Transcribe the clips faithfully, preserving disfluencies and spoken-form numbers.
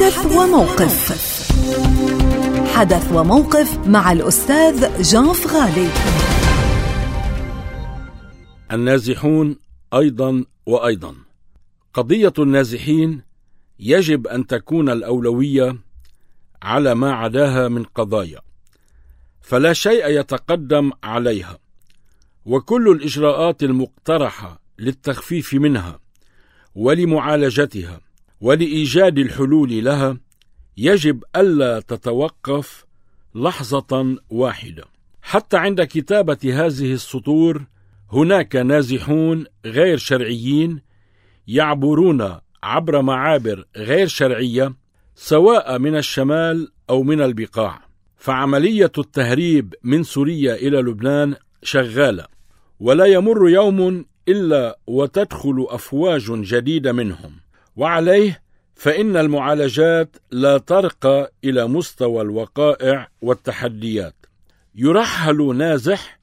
حدث وموقف. حدث وموقف مع الأستاذ جان فغالي. النازحون أيضا وأيضا. قضية النازحين يجب أن تكون الأولوية على ما عداها من قضايا، فلا شيء يتقدم عليها، وكل الإجراءات المقترحة للتخفيف منها ولمعالجتها ولإيجاد الحلول لها يجب ألا تتوقف لحظة واحدة. حتى عند كتابة هذه السطور هناك نازحون غير شرعيين يعبرون عبر معابر غير شرعية سواء من الشمال أو من البقاع، فعملية التهريب من سوريا إلى لبنان شغالة، ولا يمر يوم إلا وتدخل أفواج جديدة منهم، وعليه فإن المعالجات لا ترقى إلى مستوى الوقائع والتحديات. يرحل نازح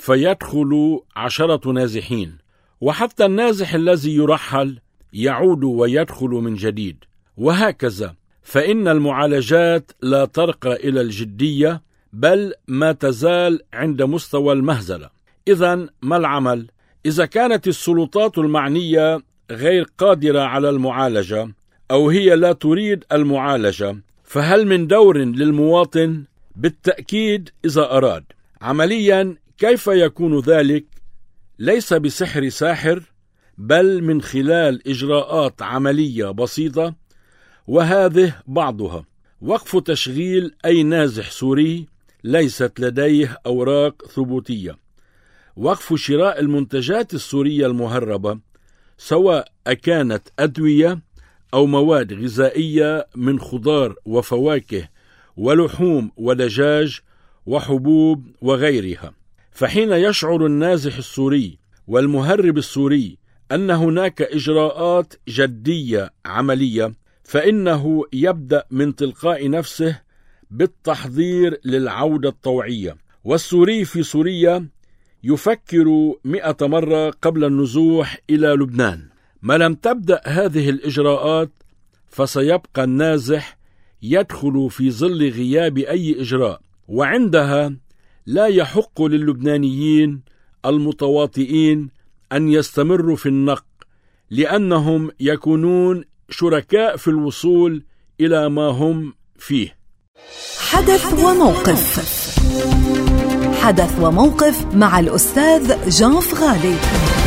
فيدخل عشرة نازحين، وحتى النازح الذي يرحل يعود ويدخل من جديد، وهكذا، فإن المعالجات لا ترقى إلى الجدية بل ما تزال عند مستوى المهزلة. إذن ما العمل؟ إذا كانت السلطات المعنية غير قادرة على المعالجة أو هي لا تريد المعالجة، فهل من دور للمواطن؟ بالتأكيد إذا أراد. عمليا كيف يكون ذلك؟ ليس بسحر ساحر، بل من خلال إجراءات عملية بسيطة، وهذه بعضها: وقف تشغيل أي نازح سوري ليست لديه أوراق ثبوتية، وقف شراء المنتجات السورية المهربة سواء كانت أدوية أو مواد غذائية من خضار وفواكه ولحوم ودجاج وحبوب وغيرها. فحين يشعر النازح السوري والمهرب السوري أن هناك إجراءات جدية عملية، فإنه يبدأ من تلقاء نفسه بالتحضير للعودة الطوعية. والسوري في سوريا يفكر مئة مرة قبل النزوح إلى لبنان. ما لم تبدأ هذه الإجراءات فسيبقى النازح يدخل في ظل غياب أي إجراء، وعندها لا يحق للبنانيين المتواطئين أن يستمروا في النق، لأنهم يكونون شركاء في الوصول إلى ما هم فيه. حدث وموقف. حدث وموقف مع الأستاذ جان فغالي.